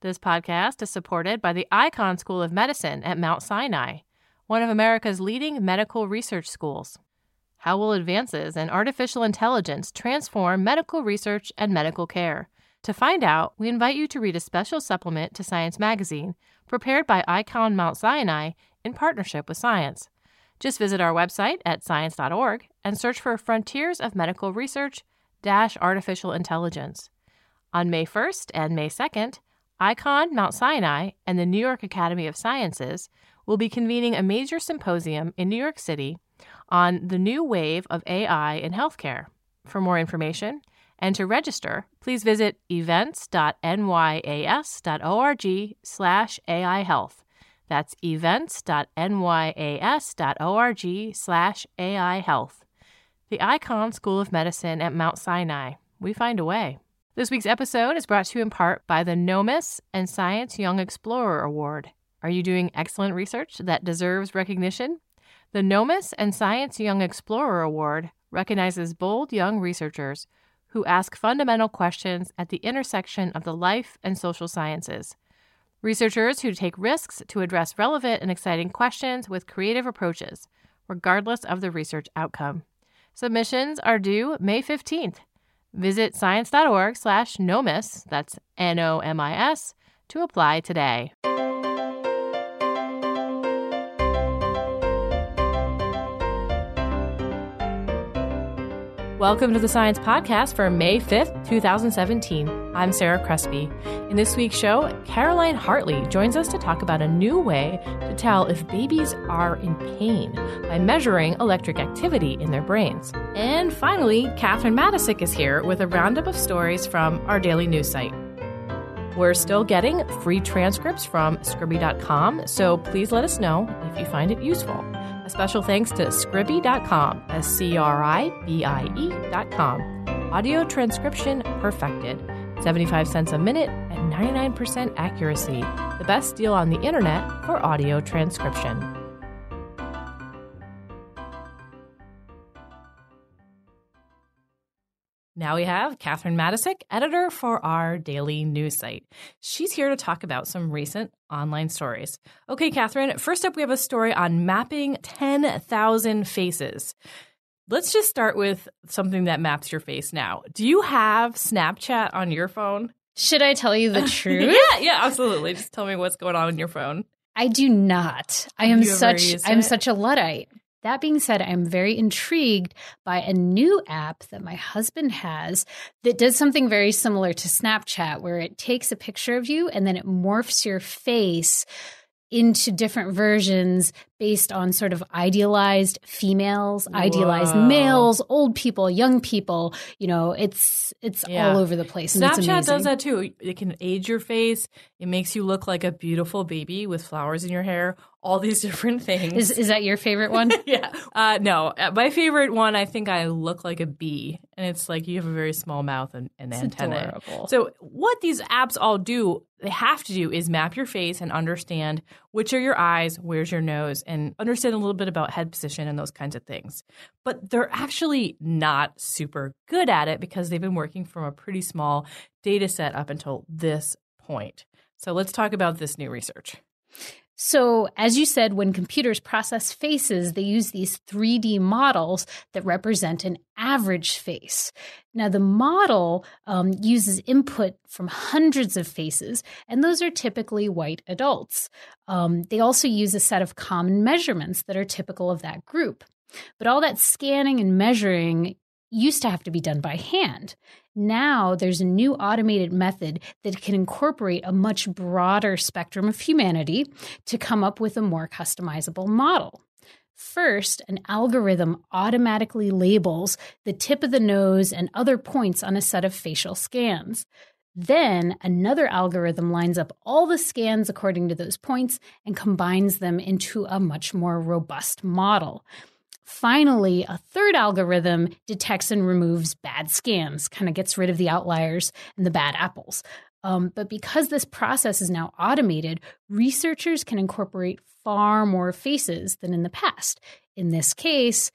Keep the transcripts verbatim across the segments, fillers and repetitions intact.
This podcast is supported by the Icahn School of Medicine at Mount Sinai, one of America's leading medical research schools. How will advances in artificial intelligence transform medical research and medical care? To find out, we invite you to read a special supplement to Science Magazine, prepared by Icahn Mount Sinai in partnership with Science. Just visit our website at science dot org and search for Frontiers of Medical Research dash Artificial Intelligence. On May first and May second, Icahn Mount Sinai and the New York Academy of Sciences will be convening a major symposium in New York City on the new wave of A I in healthcare. For more information and to register, please visit events dot n y a s dot org slash A I health. That's events dot n y a s dot org slash A I health. The Icahn School of Medicine at Mount Sinai. We find a way. This week's episode is brought to you in part by the NOMIS and Science Young Explorer Award. Are you doing excellent research that deserves recognition? The NOMIS and Science Young Explorer Award recognizes bold young researchers who ask fundamental questions at the intersection of the life and social sciences. Researchers who take risks to address relevant and exciting questions with creative approaches, regardless of the research outcome. Submissions are due May fifteenth. Visit science dot org slash NOMIS, that's N O M I S, to apply today. Welcome to the Science Podcast for May fifth, twenty seventeen. I'm Sarah Crespi. In this week's show, Caroline Hartley joins us to talk about a new way to tell if babies are in pain by measuring electric activity in their brains. And finally, Catherine Matisic is here with a roundup of stories from our daily news site. We're still getting free transcripts from Scribie dot com, so please let us know if you find it useful. A special thanks to Scribie dot com, S C R I B I E dot com. Audio transcription perfected. seventy-five cents a minute and ninety-nine percent accuracy. The best deal on the internet for audio transcription. Now we have Catherine Matisic, editor for our daily news site. She's here to talk about some recent online stories. Okay, Catherine, first up we have a story on mapping ten thousand faces. Let's just start with something that maps your face now. Do you have Snapchat on your phone? Should I tell you the truth? yeah, yeah, absolutely. Just tell me what's going on in your phone. I do not. I am such I'm it? such a Luddite. That being said, I'm very intrigued by a new app that my husband has that does something very similar to Snapchat, where it takes a picture of you and then it morphs your face into different versions based on sort of idealized females, Whoa. idealized males, old people, young people. You know, it's it's yeah. all over the place. And Snapchat it's does that too. It can age your face. It makes you look like a beautiful baby with flowers in your hair. All these different things. Is is that your favorite one? yeah. Uh, no, my favorite one, I think I look like a bee. And it's like you have a very small mouth and, and antennae. Adorable. So what these apps all do, they have to do is map your face and understand which are your eyes, where's your nose, and understand a little bit about head position and those kinds of things. But they're actually not super good at it because they've been working from a pretty small data set up until this point. So let's talk about this new research. So, as you said, when computers process faces, they use these three D models that represent an average face. Now, the model um, uses input from hundreds of faces, and those are typically white adults. Um, they also use a set of common measurements that are typical of that group. But all that scanning and measuring used to have to be done by hand. Now there's a new automated method that can incorporate a much broader spectrum of humanity to come up with a more customizable model. First, an algorithm automatically labels the tip of the nose and other points on a set of facial scans. Then another algorithm lines up all the scans according to those points and combines them into a much more robust model. Finally, a third algorithm detects and removes bad scans, kind of gets rid of the outliers and the bad apples. Um, but because this process is now automated, researchers can incorporate far more faces than in the past. In this case,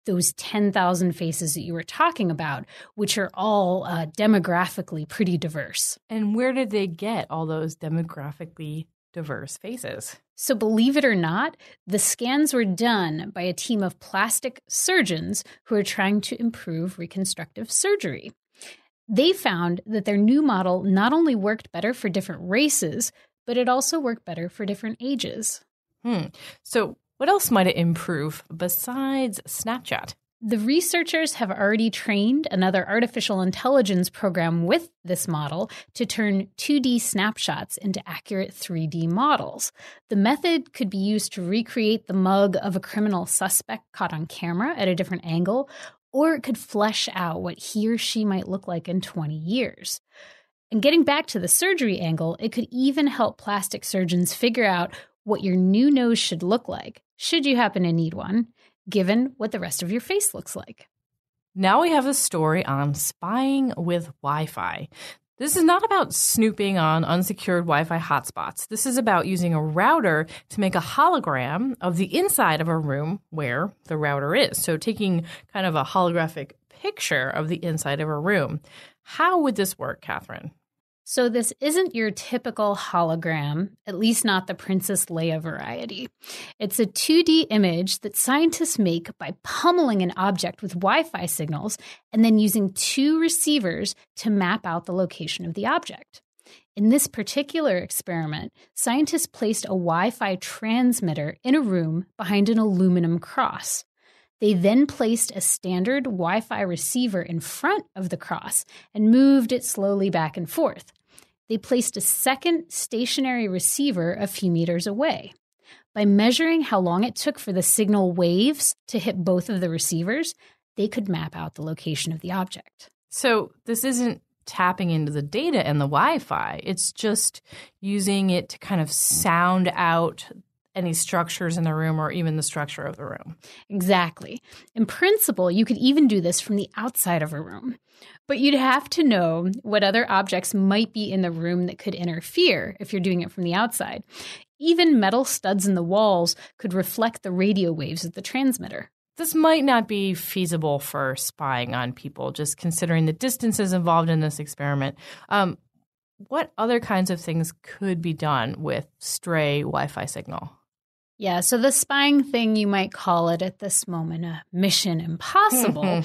those ten thousand faces that you were talking about, which are all uh, demographically pretty diverse. And where did they get all those demographically diverse faces? So believe it or not, the scans were done by a team of plastic surgeons who are trying to improve reconstructive surgery. They found that their new model not only worked better for different races, but it also worked better for different ages. Hmm. So what else might it improve besides Snapchat? The researchers have already trained another artificial intelligence program with this model to turn two D snapshots into accurate three D models. The method could be used to recreate the mug of a criminal suspect caught on camera at a different angle, or it could flesh out what he or she might look like in twenty years. And getting back to the surgery angle, it could even help plastic surgeons figure out what your new nose should look like, should you happen to need one, given what the rest of your face looks like. Now we have a story on spying with Wi-Fi. This is not about snooping on unsecured Wi-Fi hotspots. This is about using a router to make a hologram of the inside of a room where the router is. So taking kind of a holographic picture of the inside of a room. How would this work, Catherine? So this isn't your typical hologram, at least not the Princess Leia variety. It's a two D image that scientists make by pummeling an object with Wi-Fi signals and then using two receivers to map out the location of the object. In this particular experiment, scientists placed a Wi-Fi transmitter in a room behind an aluminum cross. They then placed a standard Wi-Fi receiver in front of the cross and moved it slowly back and forth. They placed a second stationary receiver a few meters away. By measuring how long it took for the signal waves to hit both of the receivers, they could map out the location of the object. So this isn't tapping into the data and the Wi-Fi. It's just using it to kind of sound out any structures in the room or even the structure of the room. Exactly. In principle, you could even do this from the outside of a room. But you'd have to know what other objects might be in the room that could interfere if you're doing it from the outside. Even metal studs in the walls could reflect the radio waves of the transmitter. This might not be feasible for spying on people, just considering the distances involved in this experiment. Um, what other kinds of things could be done with stray Wi-Fi signal? Yeah, so the spying thing, you might call it at this moment a mission impossible.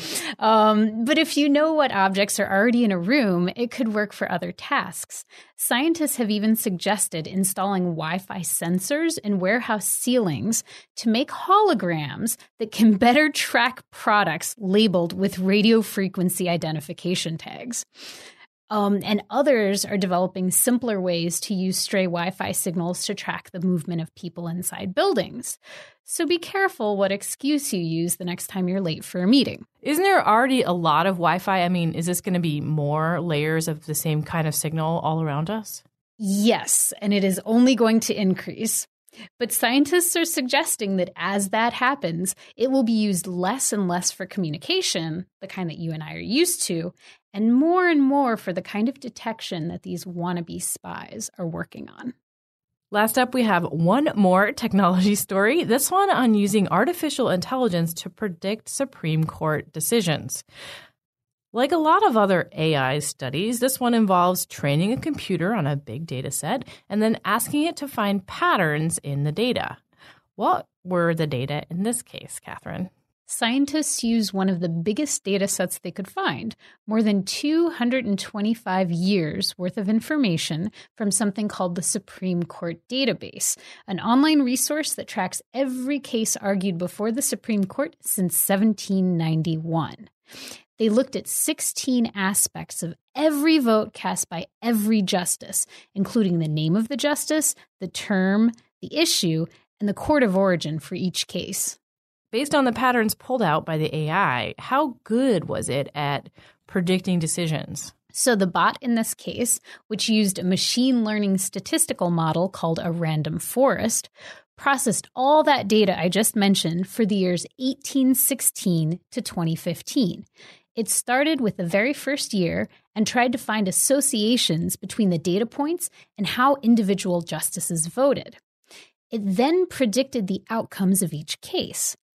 um, but if you know what objects are already in a room, it could work for other tasks. Scientists have even suggested installing Wi-Fi sensors in warehouse ceilings to make holograms that can better track products labeled with radio frequency identification tags. Um, and others are developing simpler ways to use stray Wi-Fi signals to track the movement of people inside buildings. So be careful what excuse you use the next time you're late for a meeting. Isn't there already a lot of Wi-Fi? I mean, is this going to be more layers of the same kind of signal all around us? Yes, and it is only going to increase. But scientists are suggesting that as that happens, it will be used less and less for communication, the kind that you and I are used to, and more and more for the kind of detection that these wannabe spies are working on. Last up, we have one more technology story, this one on using artificial intelligence to predict Supreme Court decisions. Like a lot of other A I studies, this one involves training a computer on a big data set and then asking it to find patterns in the data. What were the data in this case, Catherine? Scientists used one of the biggest data sets they could find, more than two hundred twenty-five years worth of information from something called the Supreme Court Database, an online resource that tracks every case argued before the Supreme Court since seventeen ninety-one. They looked at sixteen aspects of every vote cast by every justice, including the name of the justice, the term, the issue, and the court of origin for each case. Based on the patterns pulled out by the A I, how good was it at predicting decisions? So the bot in this case, which used a machine learning statistical model called a random forest, processed all that data I just mentioned for the years eighteen sixteen to twenty fifteen. It started with the very first year and tried to find associations between the data points and how individual justices voted. It then predicted the outcomes of each case.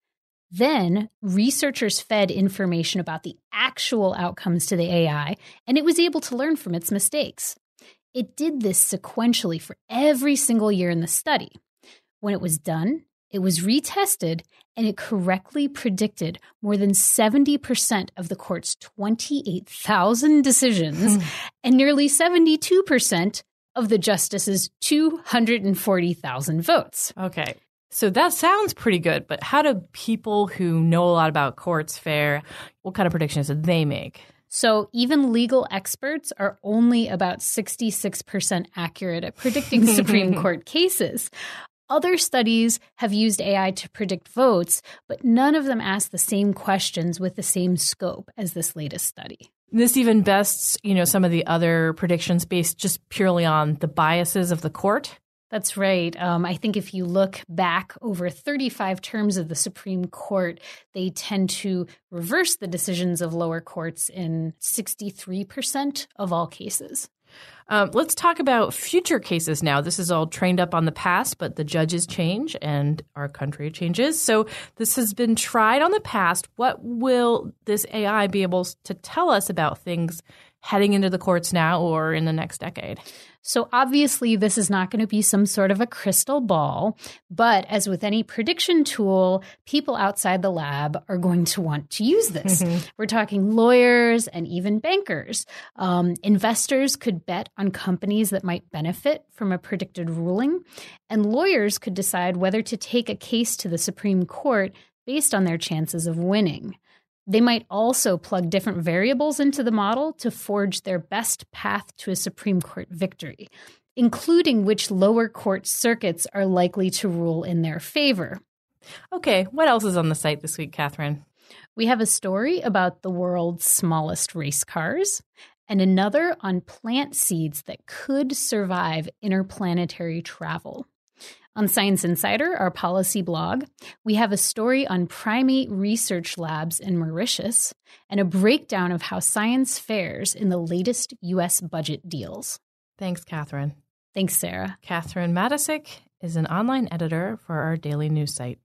Then researchers fed information about the actual outcomes to the A I, and it was able to learn from its mistakes. It did this sequentially for every single year in the study. When it was done, it was retested, and it correctly predicted more than seventy percent of the court's twenty-eight thousand decisions and nearly seventy-two percent of the justices' two hundred forty thousand votes. Okay. So that sounds pretty good, but how do people who know a lot about courts fare? What kind of predictions do they make? So even legal experts are only about sixty-six percent accurate at predicting Supreme Court cases. Other studies have used A I to predict votes, but none of them ask the same questions with the same scope as this latest study. This even bests, you know, some of the other predictions based just purely on the biases of the court. That's right. Um, I think if you look back over thirty-five terms of the Supreme Court, they tend to reverse the decisions of lower courts in sixty-three percent of all cases. Um, let's talk about future cases now. This is all trained up on the past, but the judges change and our country changes. So this has been tried on the past. What will this A I be able to tell us about things heading into the courts now or in the next decade? So obviously, this is not going to be some sort of a crystal ball, but as with any prediction tool, people outside the lab are going to want to use this. Mm-hmm. We're talking lawyers and even bankers. Um, investors could bet on companies that might benefit from a predicted ruling, and lawyers could decide whether to take a case to the Supreme Court based on their chances of winning. They might also plug different variables into the model to forge their best path to a Supreme Court victory, including which lower court circuits are likely to rule in their favor. Okay, what else is on the site this week, Catherine? We have a story about the world's smallest race cars and another on plant seeds that could survive interplanetary travel. On Science Insider, our policy blog, we have a story on primate research labs in Mauritius and a breakdown of how science fares in the latest U S budget deals. Thanks, Catherine. Thanks, Sarah. Catherine Matisic is an online editor for our daily news site.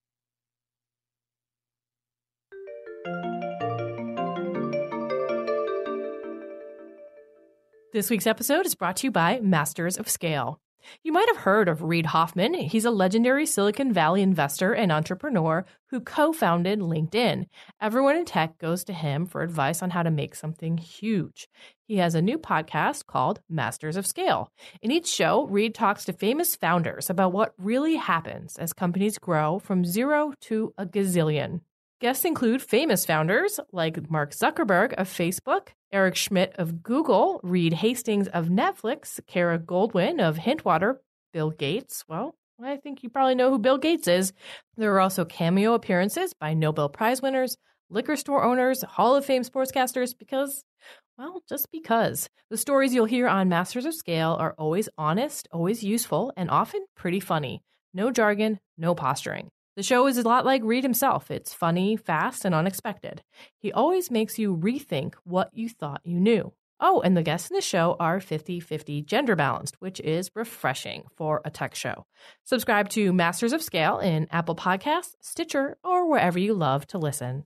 This week's episode is brought to you by Masters of Scale. You might have heard of Reid Hoffman. He's a legendary Silicon Valley investor and entrepreneur who co-founded LinkedIn. Everyone in tech goes to him for advice on how to make something huge. He has a new podcast called Masters of Scale. In each show, Reid talks to famous founders about what really happens as companies grow from zero to a gazillion. Guests include famous founders like Mark Zuckerberg of Facebook, Eric Schmidt of Google, Reed Hastings of Netflix, Kara Goldwyn of Hintwater, Bill Gates. Well, I think you probably know who Bill Gates is. There are also cameo appearances by Nobel Prize winners, liquor store owners, Hall of Fame sportscasters, because, well, just because. The stories you'll hear on Masters of Scale are always honest, always useful, and often pretty funny. No jargon, no posturing. The show is a lot like Reid himself. It's funny, fast, and unexpected. He always makes you rethink what you thought you knew. Oh, and the guests in the show are fifty-fifty gender balanced, which is refreshing for a tech show. Subscribe to Masters of Scale in Apple Podcasts, Stitcher, or wherever you love to listen.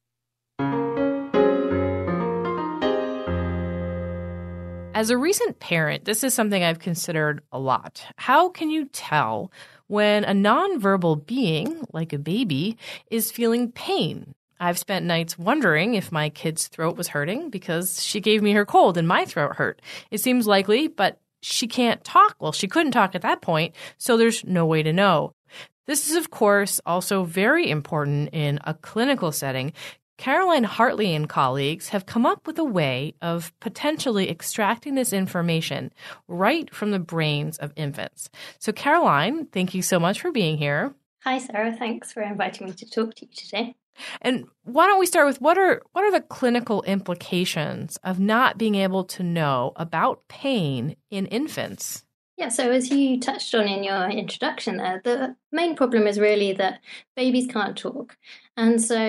As a recent parent, this is something I've considered a lot. How can you tell when a nonverbal being, like a baby, is feeling pain? I've spent nights wondering if my kid's throat was hurting because she gave me her cold and my throat hurt. It seems likely, but she can't talk. Well, she couldn't talk at that point, so there's no way to know. This is, of course, also very important in a clinical setting. Caroline Hartley and colleagues have come up with a way of potentially extracting this information right from the brains of infants. So, Caroline, thank you so much for being here. Hi, Sarah. Thanks for inviting me to talk to you today. And why don't we start with what are what are the clinical implications of not being able to know about pain in infants? Yeah, so as you touched on in your introduction there, the main problem is really that babies can't talk. And so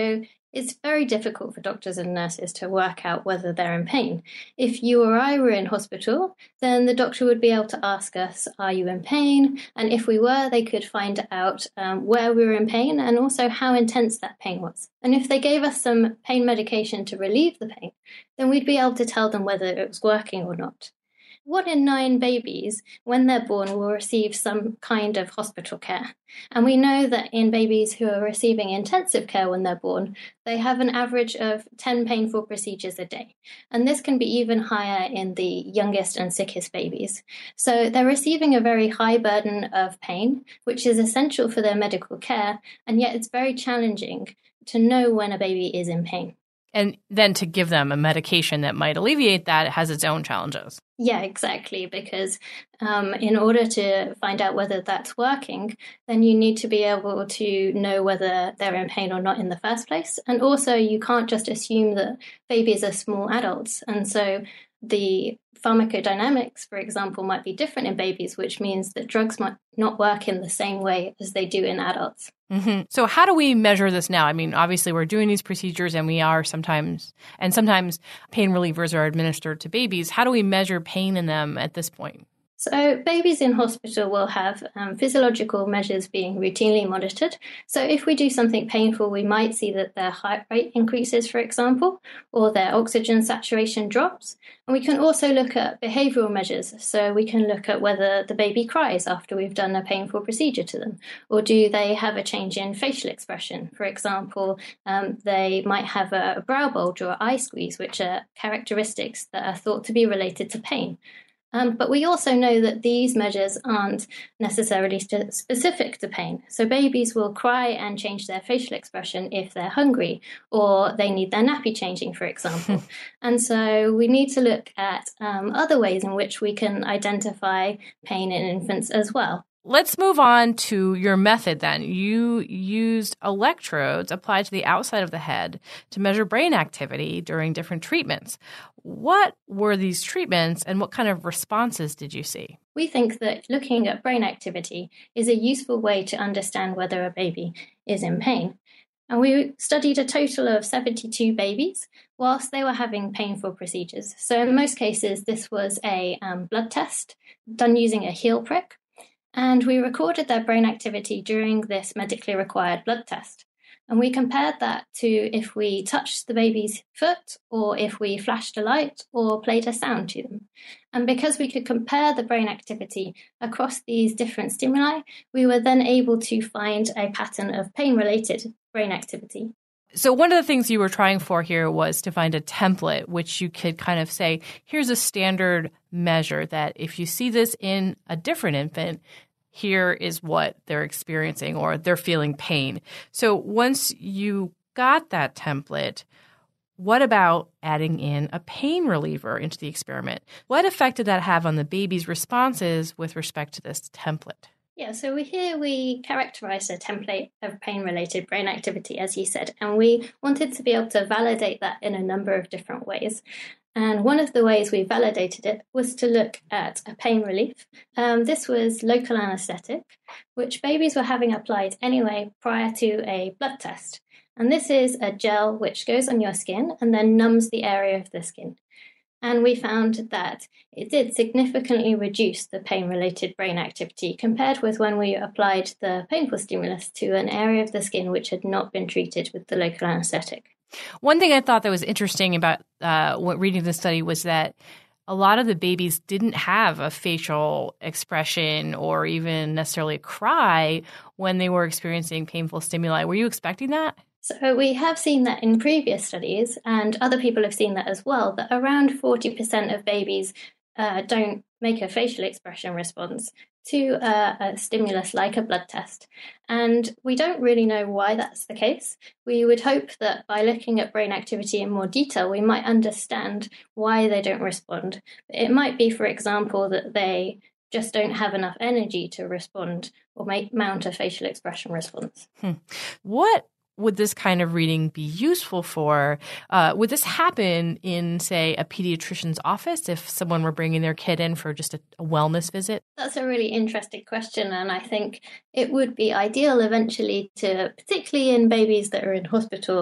It's very difficult for doctors and nurses to work out whether they're in pain. If you or I were in hospital, then the doctor would be able to ask us, are you in pain? And if we were, they could find out um, where we were in pain and also how intense that pain was. And if they gave us some pain medication to relieve the pain, then we'd be able to tell them whether it was working or not. One in nine babies, when they're born, will receive some kind of hospital care. And we know that in babies who are receiving intensive care when they're born, they have an average of ten painful procedures a day. And this can be even higher in the youngest and sickest babies. So they're receiving a very high burden of pain, which is essential for their medical care. And yet it's very challenging to know when a baby is in pain. And then to give them a medication that might alleviate that has its own challenges. Yeah, exactly. Because um, in order to find out whether that's working, then you need to be able to know whether they're in pain or not in the first place. And also, you can't just assume that babies are small adults. And so the pharmacodynamics, for example, might be different in babies, which means that drugs might not work in the same way as they do in adults. Mm-hmm. So how do we measure this now? I mean, obviously we're doing these procedures and we are sometimes, and sometimes pain relievers are administered to babies. How do we measure pain in them at this point? So babies in hospital will have um, physiological measures being routinely monitored. So if we do something painful, we might see that their heart rate increases, for example, or their oxygen saturation drops. And we can also look at behavioral measures. So we can look at whether the baby cries after we've done a painful procedure to them, or do they have a change in facial expression? For example, um, they might have a brow bulge or eye squeeze, which are characteristics that are thought to be related to pain. Um, but we also know that these measures aren't necessarily st- specific to pain. So babies will cry and change their facial expression if they're hungry or they need their nappy changing, for example. And so we need to look at um, other ways in which we can identify pain in infants as well. Let's move on to your method then. You used electrodes applied to the outside of the head to measure brain activity during different treatments. What were these treatments and what kind of responses did you see? We think that looking at brain activity is a useful way to understand whether a baby is in pain. And we studied a total of seventy-two babies whilst they were having painful procedures. So in most cases, this was a um, blood test done using a heel prick. And we recorded their brain activity during this medically required blood test. And we compared that to if we touched the baby's foot or if we flashed a light or played a sound to them. And because we could compare the brain activity across these different stimuli, we were then able to find a pattern of pain-related brain activity. So one of the things you were trying for here was to find a template, which you could kind of say, here's a standard measure that if you see this in a different infant, here is what they're experiencing or they're feeling pain. So once you got that template, what about adding in a pain reliever into the experiment? What effect did that have on the baby's responses with respect to this template? Yeah, so we, here we characterized a template of pain-related brain activity, as you said, and we wanted to be able to validate that in a number of different ways. And one of the ways we validated it was to look at a pain relief. Um, this was local anesthetic, which babies were having applied anyway prior to a blood test. And this is a gel which goes on your skin and then numbs the area of the skin. And we found that it did significantly reduce the pain-related brain activity compared with when we applied the painful stimulus to an area of the skin which had not been treated with the local anesthetic. One thing I thought that was interesting about uh, what reading the study was that a lot of the babies didn't have a facial expression or even necessarily a cry when they were experiencing painful stimuli. Were you expecting that? So we have seen that in previous studies, and other people have seen that as well, that around forty percent of babies uh, don't make a facial expression response to a, a stimulus like a blood test. And we don't really know why that's the case. We would hope that by looking at brain activity in more detail, we might understand why they don't respond. It might be, for example, that they just don't have enough energy to respond or make, mount a facial expression response. Hmm. What would this kind of reading be useful for? Uh, would this happen in, say, a pediatrician's office if someone were bringing their kid in for just a, a wellness visit? That's a really interesting question, and I think it would be ideal eventually to, particularly in babies that are in hospital,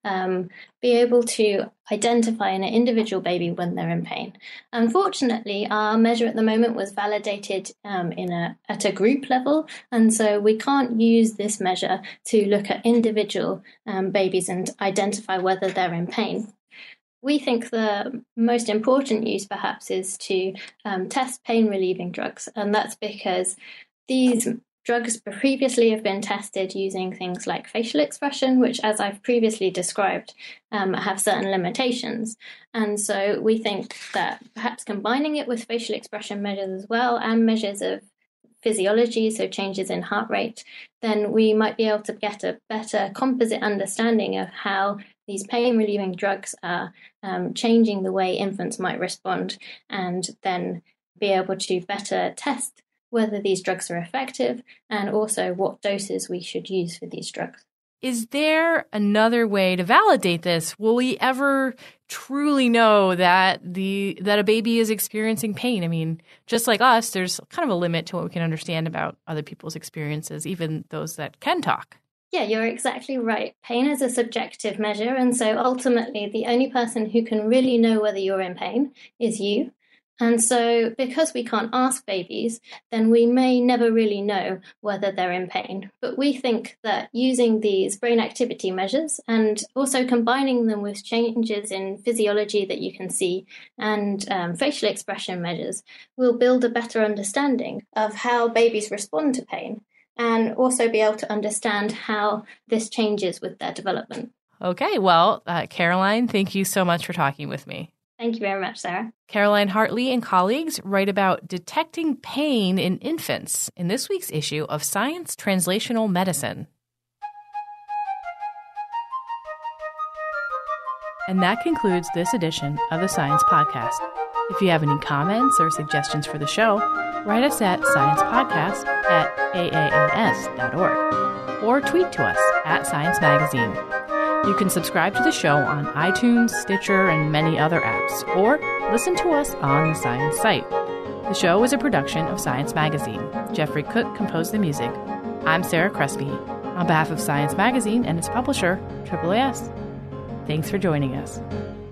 um, be able to identify an individual baby when they're in pain. Unfortunately, our measure at the moment was validated um, in a at a group level, and so we can't use this measure to look at individual um, babies and identify whether they're in pain. We think the most important use perhaps is to um, test pain-relieving drugs, and that's because these drugs previously have been tested using things like facial expression, which, as I've previously described, um, have certain limitations. And so we think that perhaps combining it with facial expression measures as well and measures of physiology, so changes in heart rate, then we might be able to get a better composite understanding of how these pain-relieving drugs are um, changing the way infants might respond, and then be able to better test whether these drugs are effective and also what doses we should use for these drugs. Is there another way to validate this? Will we ever truly know that the that a baby is experiencing pain? I mean, just like us, there's kind of a limit to what we can understand about other people's experiences, even those that can talk. Yeah, you're exactly right. Pain is a subjective measure, and so ultimately the only person who can really know whether you're in pain is you. And so because we can't ask babies, then we may never really know whether they're in pain. But we think that using these brain activity measures and also combining them with changes in physiology that you can see and um, facial expression measures will build a better understanding of how babies respond to pain and also be able to understand how this changes with their development. Okay, well, uh, Caroline, thank you so much for talking with me. Thank you very much, Sarah. Caroline Hartley and colleagues write about detecting pain in infants in this week's issue of Science Translational Medicine. And that concludes this edition of the Science Podcast. If you have any comments or suggestions for the show, write us at sciencepodcast at a a a s dot org or tweet to us at Science Magazine. You can subscribe to the show on iTunes, Stitcher, and many other apps, or listen to us on the Science site. The show is a production of Science Magazine. Jeffrey Cook composed the music. I'm Sarah Crespi. On behalf of Science Magazine and its publisher, A A A S, thanks for joining us.